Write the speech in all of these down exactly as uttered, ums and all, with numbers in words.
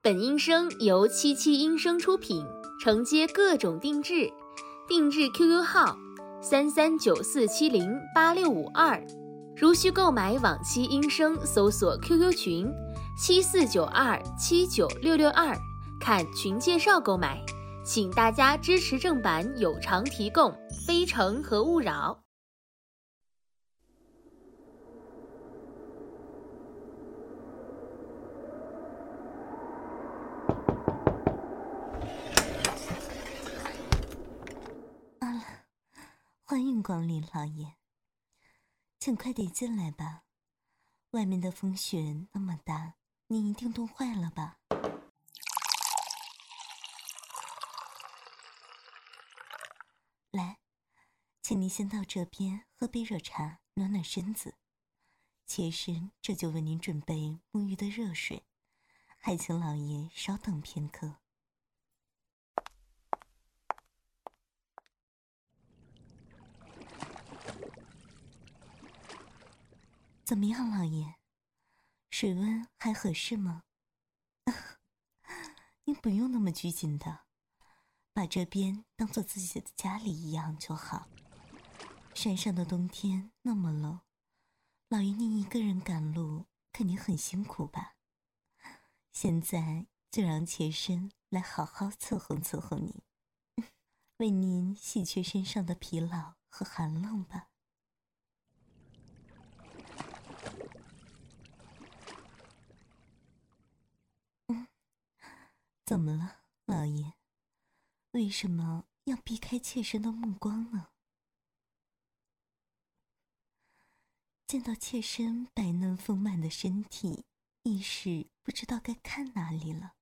本音声由七七音声出品，承接各种定制，定制 Q Q 号三三九四七零八六五二，如需购买往期音声，搜索 Q Q 群七四九二七九六六二，看群介绍购买。请大家支持正版有偿提供，非诚和勿扰。 欢迎光临，老爷，请快点进来吧。外面的风雪那么大，你一定冻坏了吧？来，请您先到这边喝杯热茶，暖暖身子。妾身这就为您准备沐浴的热水，还请老爷稍等片刻。怎么样，老爷？水温还合适吗？您不用那么拘谨的，把这边当做自己的家里一样就好。山上的冬天那么冷，老爷您一个人赶路，肯定很辛苦吧？现在就让妾身来好好伺候伺候您，为您洗去身上的疲劳和寒冷吧。怎么了，老爷？为什么要避开妾身的目光呢？见到妾身白嫩丰满的身体，一时不知道该看哪里了。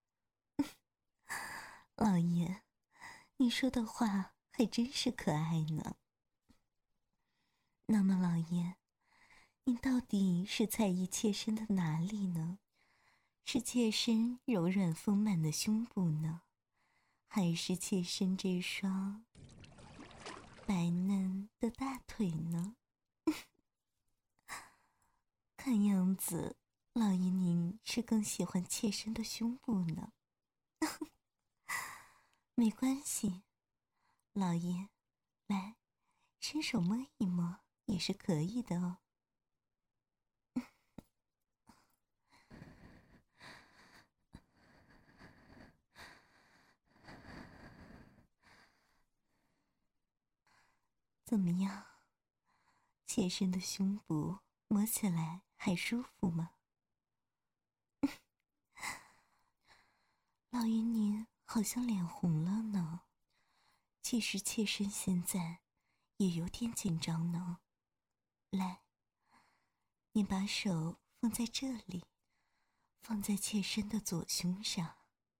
老爷，你说的话还真是可爱呢。那么，老爷，你到底是在意妾身的哪里呢？是妾身柔软丰满的胸部呢，还是妾身这双白嫩的大腿呢？看样子，老爷您是更喜欢妾身的胸部呢。没关系，老爷，来，伸手摸一摸也是可以的哦。怎么样？妾身的胸部摸起来还舒服吗？老爷您好像脸红了呢，其实妾身现在也有点紧张呢。来，你把手放在这里，放在妾身的左胸上，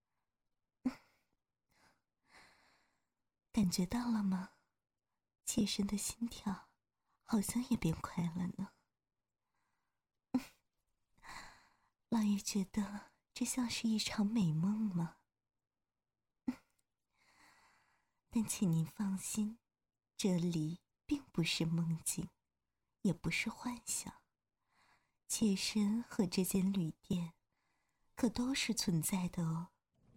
感觉到了吗？妾身的心跳好像也变快了呢。老爷觉得这像是一场美梦吗？但请您放心，这里并不是梦境，也不是幻想。妾身和这间旅店可都是存在的哦。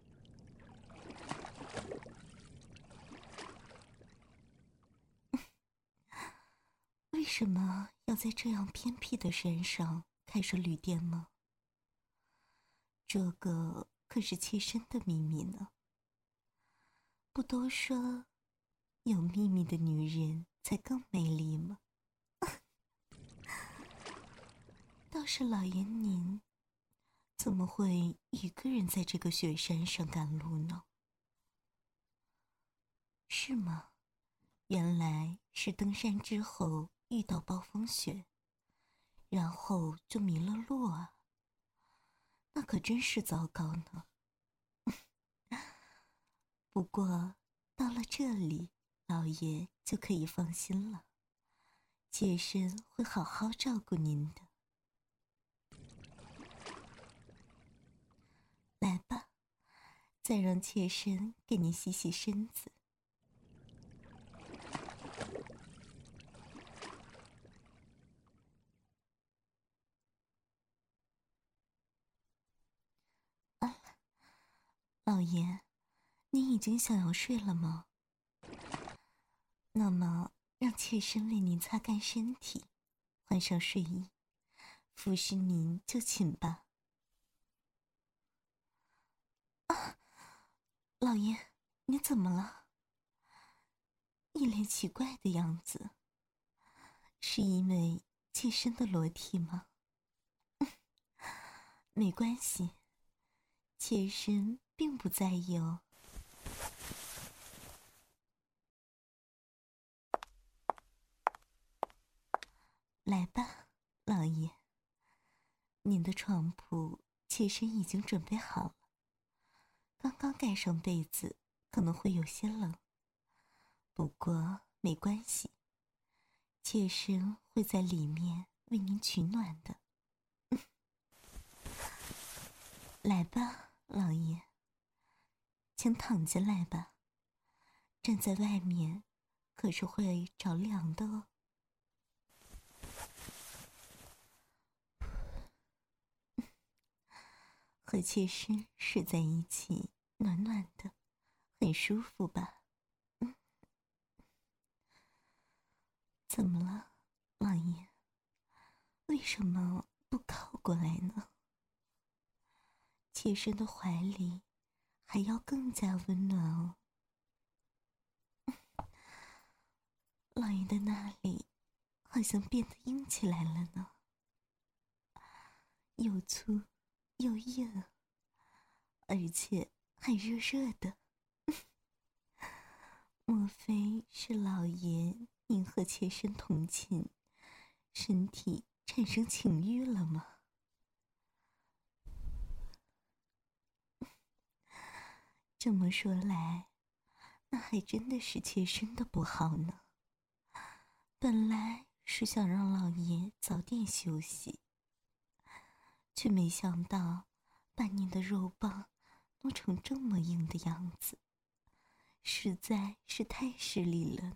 为什么要在这样偏僻的山上开设旅店吗？这个可是妾身的秘密呢。不都说有秘密的女人才更美丽吗？倒是老爷您怎么会一个人在这个雪山上赶路呢？是吗？原来是登山之后遇到暴风雪，然后就迷了路啊。那可真是糟糕呢。不过到了这里，老爷就可以放心了，妾身会好好照顾您的。来吧，再让妾身给您洗洗身子。啊， 老爷，您已经想要睡了吗？那么，让妾身为您擦干身体，换上睡衣，服侍您就寝吧。啊，老爷，你怎么了？一脸奇怪的样子，是因为妾身的裸体吗？没关系，妾身并不在意哦。来吧，老爷，您的床铺妾身已经准备好了。刚刚盖上被子，可能会有些冷，不过没关系，妾身会在里面为您取暖的。来吧，老爷，请躺进来吧。站在外面，可是会着凉的哦。和妾身睡在一起，暖暖的，很舒服吧？嗯，怎么了，老爷？为什么不靠过来呢？妾身的怀里还要更加温暖哦。老爷的那里好像变得硬起来了呢，又粗又硬，而且还热热的。莫非是老爷您和妾身同寝，身体产生情欲了吗？这么说来，那还真的是妾身的不好呢。本来是想让老爷早点休息，却没想到把您的肉棒弄成这么硬的样子，实在是太失礼了呢。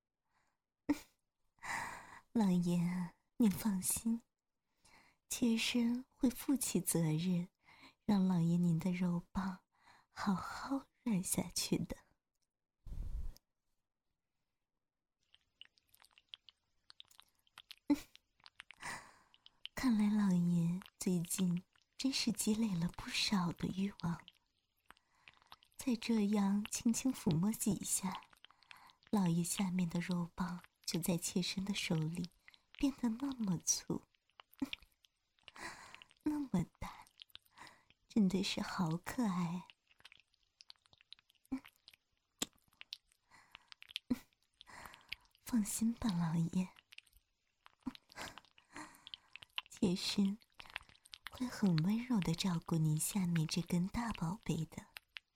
老爷，您放心，妾身会负起责任，让老爷您的肉棒好好软下去的。看来老爷最近真是积累了不少的欲望，再这样轻轻抚摸几下，老爷下面的肉棒就在妾身的手里变得那么粗，那么大，真的是好可爱。放心吧，老爷，妾身会很温柔地照顾您下面这根大宝贝的。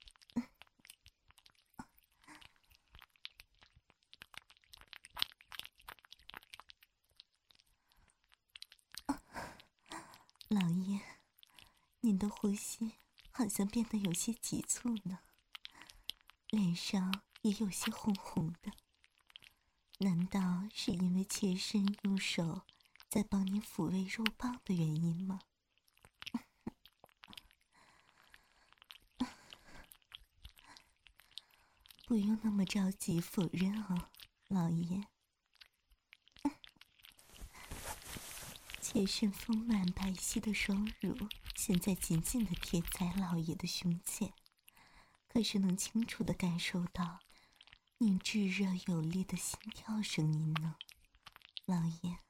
老爷，您的呼吸好像变得有些急促呢，脸上也有些红红的，难道是因为妾身用手在帮您抚慰肉棒的原因吗？不用那么着急否认哦，老爷。妾身丰满白皙的双乳现在紧紧地贴在老爷的胸前，可是能清楚地感受到您炙热有力的心跳声音呢，老爷。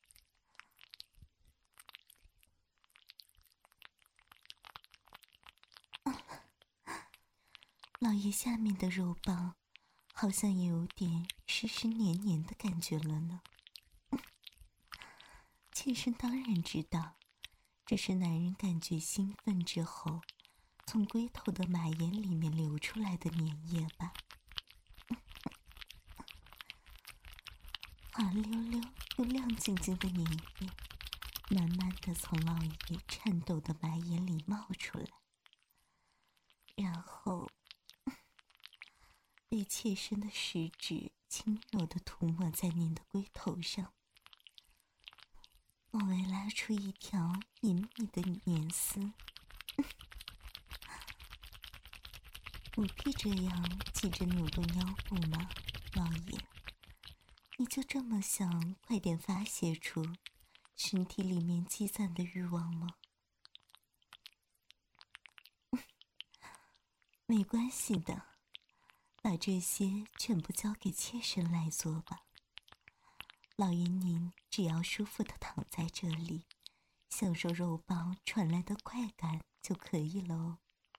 老爷下面的肉棒好像也有点湿湿黏黏的感觉了呢。妾身当然知道，这是男人感觉兴奋之后从龟头的马眼里面流出来的粘液吧。滑溜溜又亮晶晶的粘液慢慢地从老爷颤抖的马眼里冒出来，然后被妾身的食指轻柔地涂抹在您的龟头上，往外拉出一条隐秘的粘丝。 不必这样急着扭动腰部吗，老爷？你就这么想快点发泄出身体里面积攒的欲望吗？没关系的，把这些全部交给妾身来做吧。老爷您只要舒服地躺在这里，享受肉棒传来的快感就可以了哦。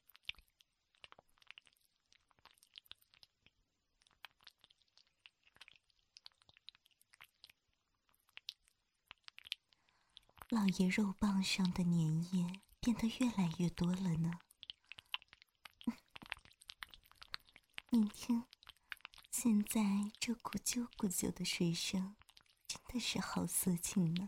老爷肉棒上的粘液变得越来越多了呢。你听，现在这咕啾咕啾的水声，真的是好色情呢。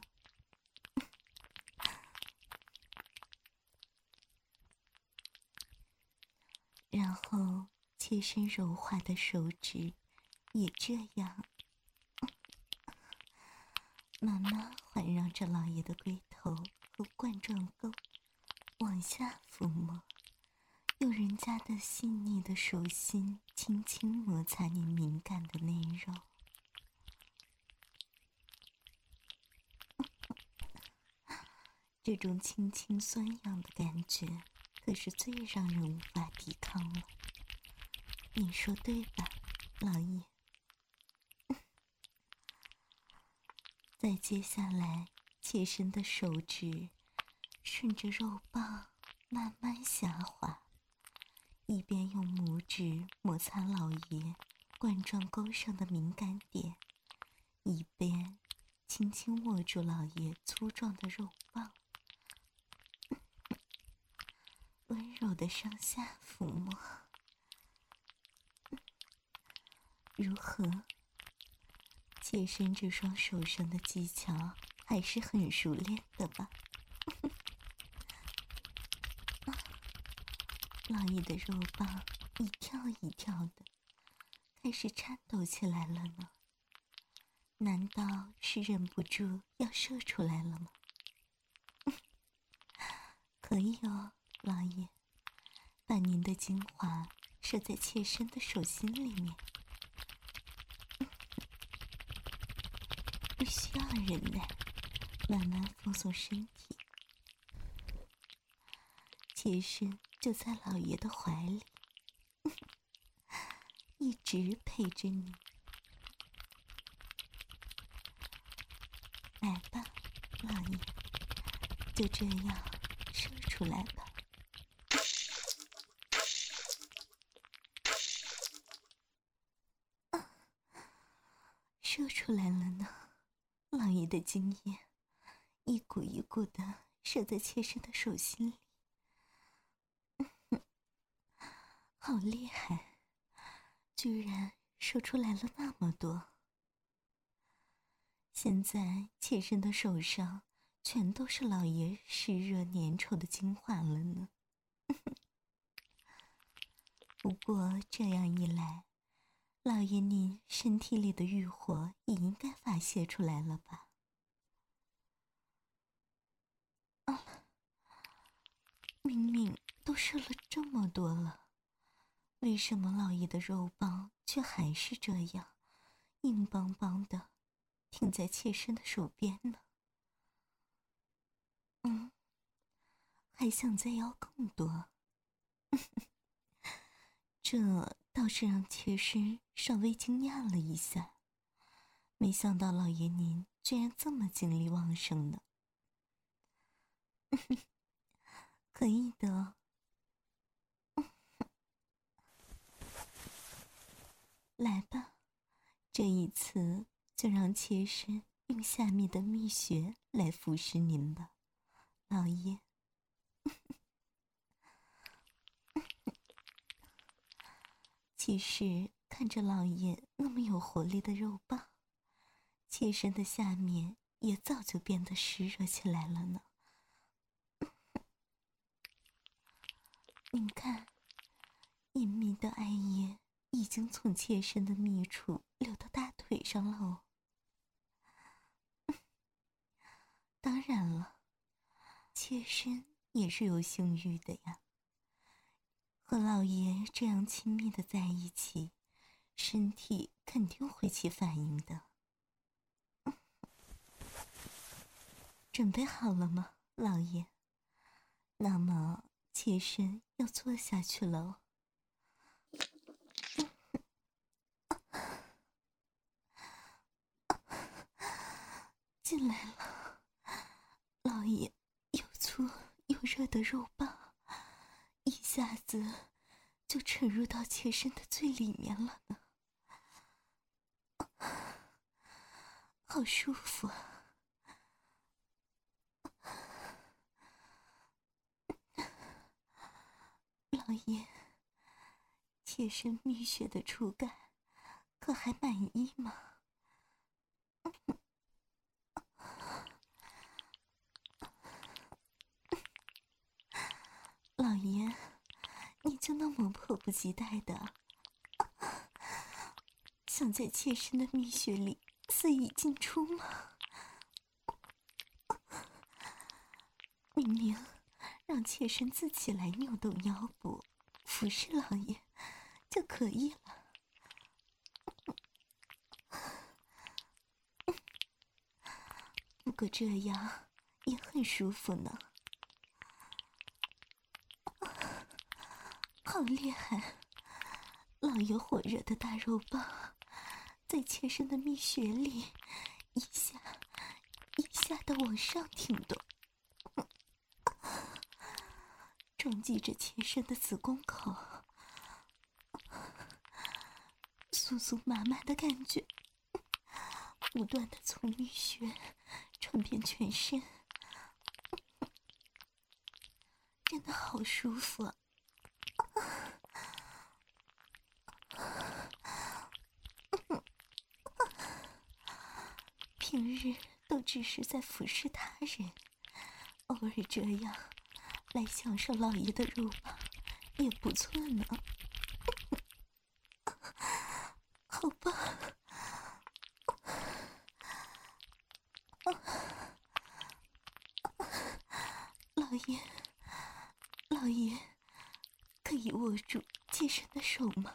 然后切身柔滑的手指也这样慢慢环绕着老爷的龟头和冠状沟往下抚摸，用人家的细腻的手心轻轻摩擦你敏感的内肉。这种轻轻酸痒的感觉可是最让人无法抵抗了，你说对吧，老爷？再接下来，妾身的手指顺着肉棒慢慢下滑，一边用拇指摩擦老爷冠状沟上的敏感点，一边轻轻握住老爷粗壮的肉棒，温柔的上下抚摸。如何？妾身这双手上的技巧还是很熟练的吧？老爷的肉棒一跳一跳的，开始颤抖起来了呢。难道是忍不住要射出来了吗？可以哦，老爷，把您的精华射在妾身的手心里面。不需要忍耐，慢慢放松身体。妾身就在老爷的怀里，一直陪着你。来吧，老爷，就这样射出来吧。啊，射出来了呢。老爷的精液一股一股的射在妾身的手心里，好厉害，居然射出来了那么多。现在妾身的手上全都是老爷湿热粘稠的精华了呢。不过这样一来，老爷您身体里的欲火也应该发泄出来了吧？啊，明明都射了这么多了，为什么老爷的肉棒却还是这样硬邦邦的停在妾身的手边呢？嗯，还想再要更多？这倒是让妾身稍微惊讶了一下，没想到老爷您居然这么精力旺盛呢。可以的。来吧，这一次就让妾身用下面的蜜穴来服侍您吧，老爷。其实看着老爷那么有活力的肉棒，妾身的下面也早就变得湿热起来了呢。您看，隐秘的爱液已经从妾身的密处流到大腿上了哦。当然了，妾身也是有性欲的呀。 和老爷这样亲密的在一起，身体肯定会起反应的。准备好了吗，老爷？那么妾身要坐下去喽。进来了，老爷又粗又热的肉棒，一下子就沉入到妾身的最里面了呢，好舒服啊！老爷，妾身蜜雪的触感，可还满意吗？老爷，你就那么迫不及待的想在妾身的蜜雪里肆意进出吗？明明让妾身自己来扭动腰部，服侍老爷就可以了。不过这样也很舒服呢。好厉害！老爷火热的大肉棒在妾身的蜜穴里一下一下的往上挺动，撞击着妾身的子宫口，酥酥麻麻的感觉不断的从蜜穴传遍全身，真的好舒服啊！平日都只是在服侍他人，偶尔这样来享受老爷的肉棒也不错呢。好棒！老爷，老爷，可以握住妾身的手吗？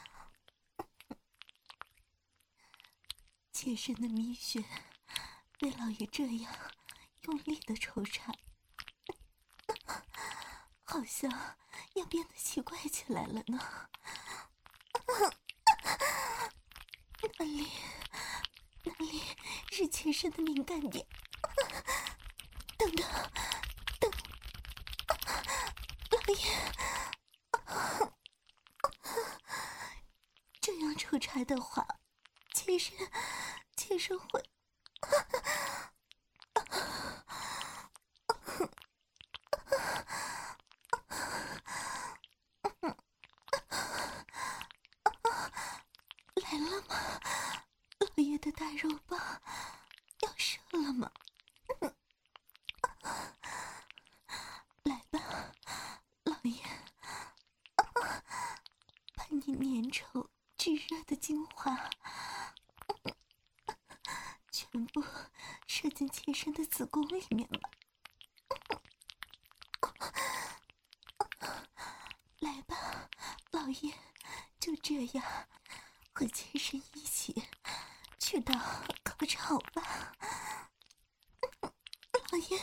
妾身的蜜穴被老爷这样用力的抽插，好像要变得奇怪起来了呢。哪里哪里是妾身的敏感点？等等等，老爷，这样抽插的话，妾身妾身会来了吗？老爷的大肉棒要射了吗？来吧，老爷，把你粘稠炙热的精华全部射进妾身的子宫里面吧。来吧，老爷，就这样和妾身一起去到高潮吧。老爷，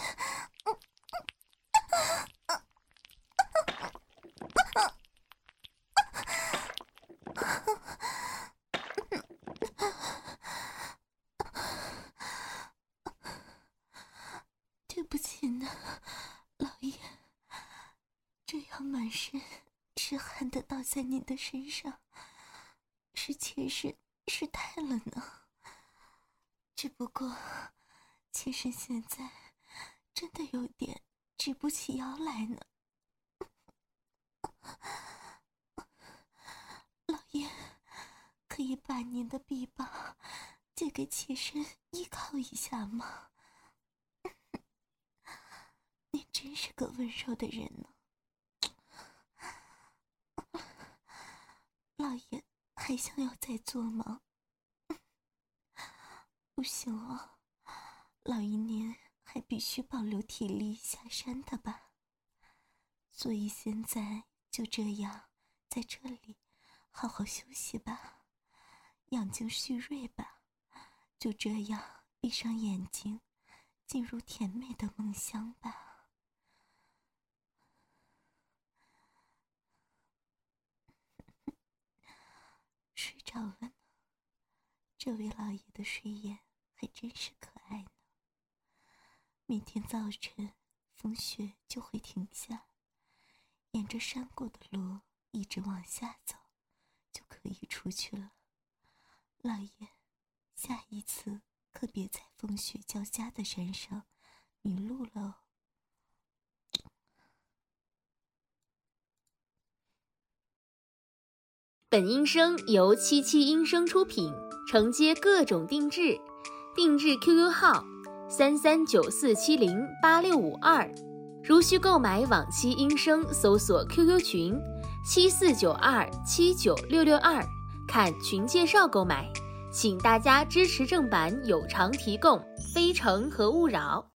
对不起呢，老爷，这样满身是汗的倒在你的身上，是妾身失态了呢。只不过妾身现在真的有点直不起腰来呢。老爷，可以把您的臂膀借给妾身依靠一下吗？你真是个温柔的人呢。老爷还想要再做吗？不行哦，老爷您还必须保留体力下山的吧，所以现在就这样在这里好好休息吧，养精蓄锐吧，就这样闭上眼睛，进入甜美的梦乡吧。睡着了呢，这位老爷的睡眼还真是可爱呢。每天早晨风雪就会停下，沿着山谷的路一直往下走，就可以出去了。老爷，下一次可别在风雪交加的山上迷路了哦。 本音声由七七音声出品，承接各种定制，定制 Q Q 号三三九四七零八六五二，如需购买往期音声，搜索 Q Q 群七四九二七九六六二，看群介绍购买。请大家支持正版有偿提供，非诚和勿扰。